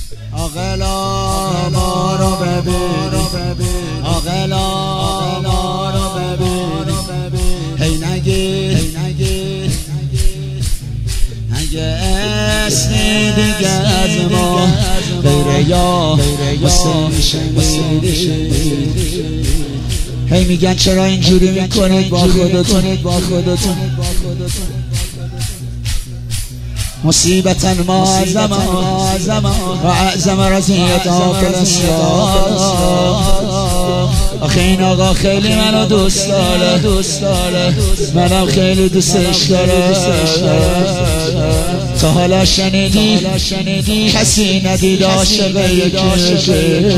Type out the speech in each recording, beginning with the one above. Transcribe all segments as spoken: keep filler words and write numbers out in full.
عاقلا ما رو ببین، عاقلا ما رو ببین، هی نگیر اگه اسمی دیگه از ما غیر یا حسین شنیدی. هی میگن چرا اینجوری میکنید با خودتون، با خودتون مصیبتا معظما و اعظم رضیت آکل اسلام. آخه این آقا خیلی منو دوست داره، منم خیلی دوستش داره. تا حالا شنیدی کسی ندید عاشق یکی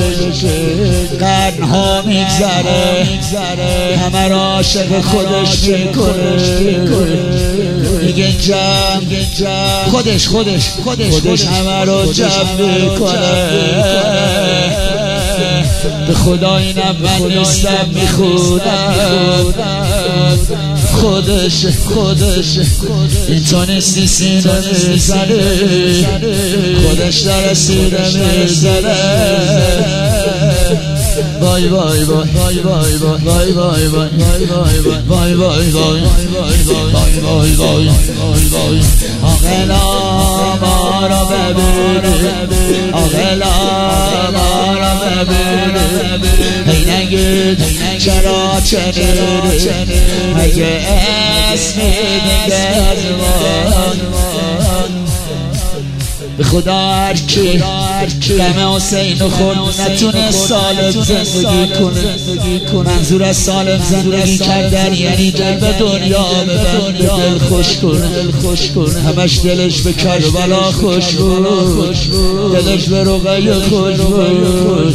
قرنها میگذره همه را عاشق خودش میکنه. میگه جمع خودش خودش خودش همه رو جمع میکنه. به خدا اینم من نیستم میخونم خودش خودش این تو نیستی سینه میزنه خودش داره سینه میزنه. وای وای وای وای وای وای وای وای وای وای وای وای وای وای. عاقلا ما رو ببین، عاقلا ما رو ببین، هی نگید چرا چنین اگه اسمی دیگه از ما. به خدا هرکی غم حسین و خود نتونه سالم زندگی کنه. منظور از سالم زندگی کردن یعنی دل به دنیا ببند، دل خوش کنه. همش دلش به کربلا خوش بود، دلش به رقیه خوش بود.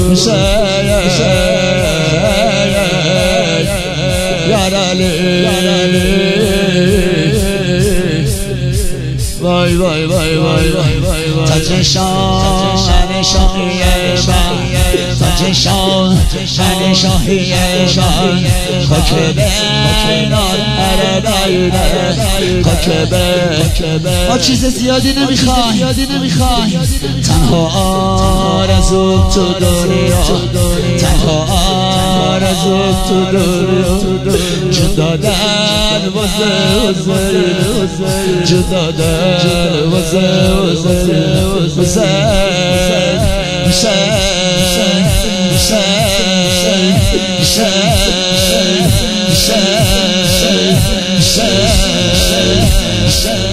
یار علی وای وای وای وای وای تاج شان شاهی تاج شان شاهی شان خاک بینان هر دایره خاک بین. ما چیز زیادی نمیخوای، تنها آرزو تو دنیا، تنها آرزو تو دنیا. جون دادن واسه حسین، جون دادن واسه حسین، حسین حسین حسین حسین حسین حسین.